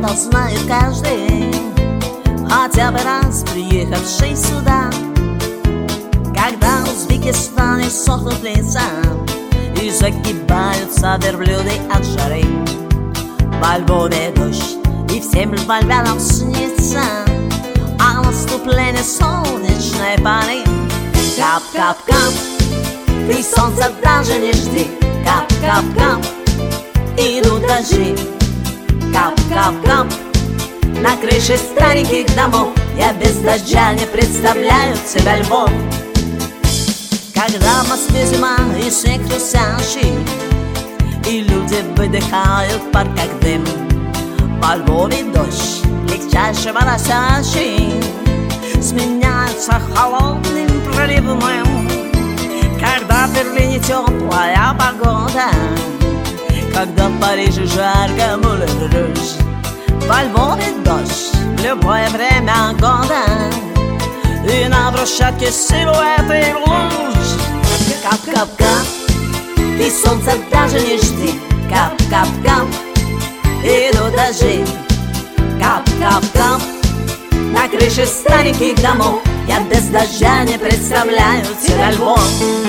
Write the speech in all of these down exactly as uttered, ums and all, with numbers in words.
что знает каждый, хотя бы раз приехавший сюда. Когда в Узбекистане сохнут леса и загибаются верблюды от жары, во Львове дождь и всем львовянам снится о наступлении солнечной поры. Кап-кап-кап, ты солнца даже не жди. Кап-кап-кап, идут дожди. Кап-кап-кап, на крыше стареньких домов я без дождя не представляю себя Львов. Когда в Москве зима и снег хрустящий, и люди выдыхают пар как дым, во Львове дождь легчайший моросящий сменяется холодным проливным. Когда в Берлине теплая погода, когда в Париже жарко, мулен-руж, во Львове дождь в любое время года, и на брусчатке силуэты луж. Кап-кап-кап, ты солнца даже не жди. Кап-кап-кап, идут дожди. Кап-кап-кап, на крыше стареньких домов я без дождя не представляю себя Львом.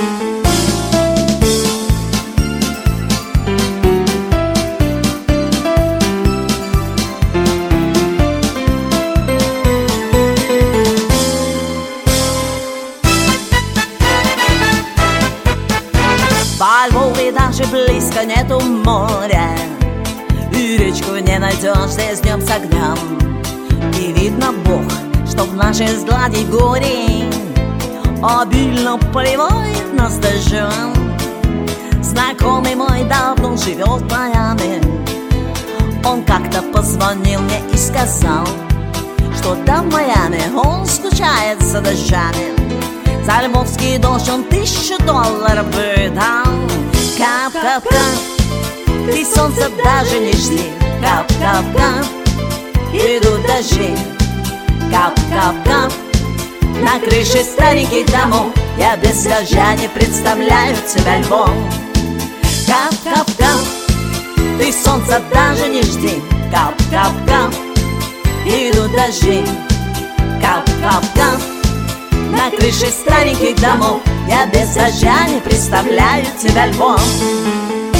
Во Львове даже близко нету моря, и речку не найдешь здесь днем с огнем. И видно Бог, что в нашей глади горе обильно поливает нас дождем. Знакомый мой давно живет в Майами. Он как-то позвонил мне и сказал, что там в Майами он скучает за дождями. За львовский дождь он тысячу долларов выдал. Кап-кап-кап, ты солнца даже не жди. Кап-кап-кап, идут дожди. Кап-кап-кап, на крыше стареньких домов я без дождя не представляю себя Львом. Кап-кап-кап, ты солнца даже не жди. Кап-кап-кап, идут дожди. Кап-кап-кап, на крыше стареньких домов я без дождя не представляю тебя Львом.